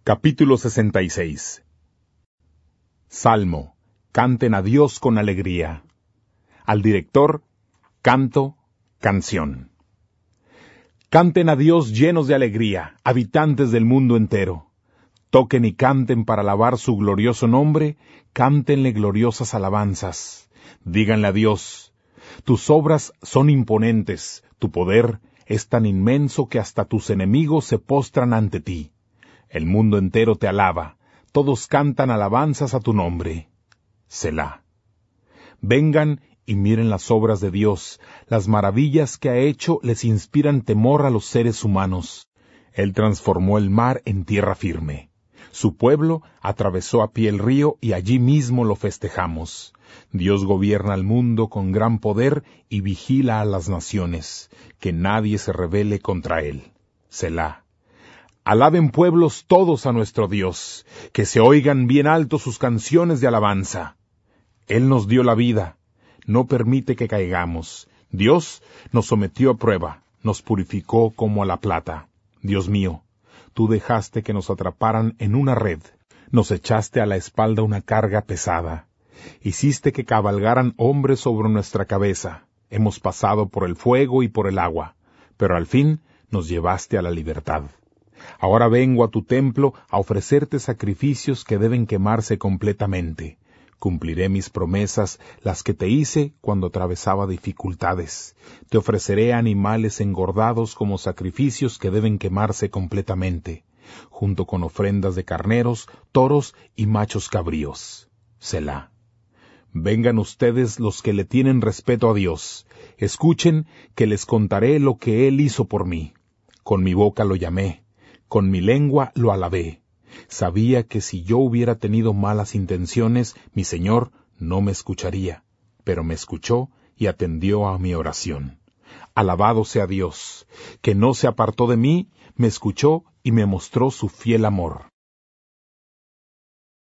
Capítulo 66. Salmo. Canten a Dios con alegría. Al director, canto, canción. Canten a Dios llenos de alegría, habitantes del mundo entero. Toquen y canten para alabar su glorioso nombre, cántenle gloriosas alabanzas. Díganle a Dios, tus obras son imponentes, tu poder es tan inmenso que hasta tus enemigos se postran ante ti. El mundo entero te alaba, todos cantan alabanzas a tu nombre. Selah. Vengan y miren las obras de Dios, las maravillas que ha hecho les inspiran temor a los seres humanos. Él transformó el mar en tierra firme. Su pueblo atravesó a pie el río y allí mismo lo festejamos. Dios gobierna el mundo con gran poder y vigila a las naciones, que nadie se rebele contra él. Selah. Alaben pueblos todos a nuestro Dios, que se oigan bien alto sus canciones de alabanza. Él nos dio la vida, no permite que caigamos. Dios nos sometió a prueba, nos purificó como a la plata. Dios mío, tú dejaste que nos atraparan en una red, nos echaste a la espalda una carga pesada. Hiciste que cabalgaran hombres sobre nuestra cabeza. Hemos pasado por el fuego y por el agua, pero al fin nos llevaste a la libertad. Ahora vengo a tu templo a ofrecerte sacrificios que deben quemarse completamente. Cumpliré mis promesas, las que te hice cuando atravesaba dificultades. Te ofreceré animales engordados como sacrificios que deben quemarse completamente, junto con ofrendas de carneros, toros y machos cabríos. Selah. Vengan ustedes los que le tienen respeto a Dios. Escuchen que les contaré lo que Él hizo por mí. Con mi boca lo llamé. Con mi lengua lo alabé. Sabía que si yo hubiera tenido malas intenciones, mi Señor no me escucharía, pero me escuchó y atendió a mi oración. Alabado sea Dios, que no se apartó de mí, me escuchó y me mostró su fiel amor.